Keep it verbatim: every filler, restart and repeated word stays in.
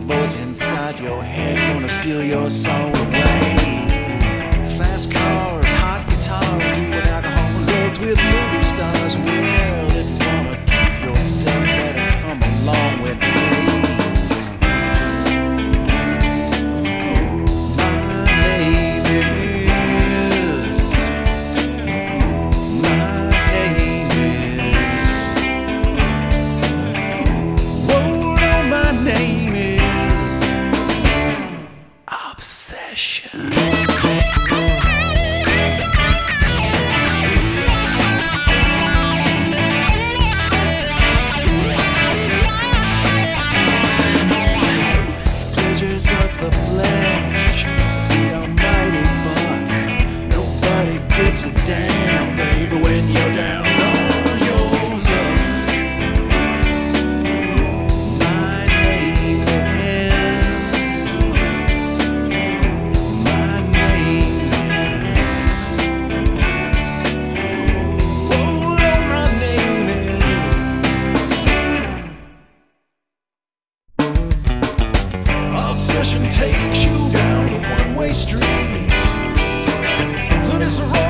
voice inside your head gonna steal your soul away. Fast cars, hot guitars, doing alcohol roads with movie stars. Well, if you wanna keep yourself, better come along with me. The flesh, the almighty buck. Nobody gives a damn, baby, when you're down on your luck. My name is, my name is, oh, my name is. Obsession takes you down a one-way street, and it's a